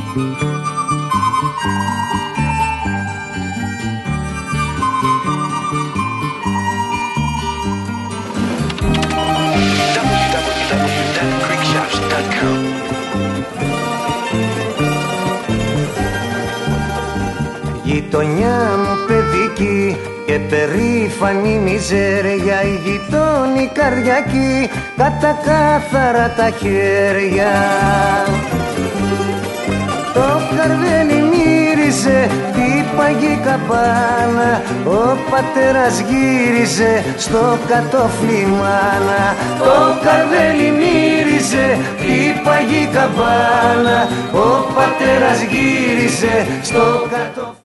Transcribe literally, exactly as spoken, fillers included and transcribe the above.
Γειτονιά μου παιδική και περήφανη μιζέρια, η γειτόνι καρδιακή κατά κάθαρα τα χέρια. Το καρβέλι μύριζε την παγή καμπάνα, ο πατέρας γύριζε στο κατόφλι μάνα. Το καρβέλι μύριζε την παγή καμπάνα, ο πατέρας γύριζε στο κατόφλι.